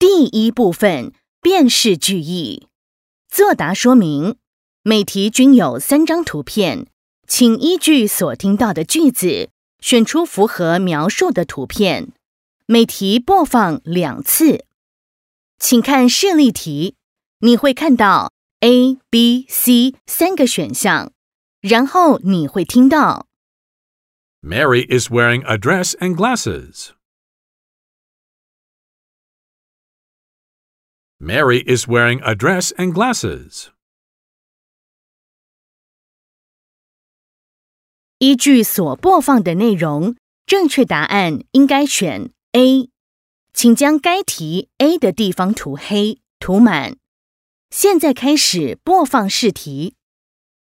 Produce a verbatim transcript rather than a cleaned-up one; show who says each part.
Speaker 1: 第一部分，辨识句意。作答说明：每题均有三张图片，请依据所听到的句子，选出符合描述的图片。每题播放两次。请看示例题，你会看到 A、B、C 三个选项，然后你会听到
Speaker 2: Mary is wearing a dress and glasses. Mary is wearing a dress and glasses. 依据所播放的内容，正确答案应该选 A。请将该题 A 的地方涂黑，涂满。现在开始播放试题。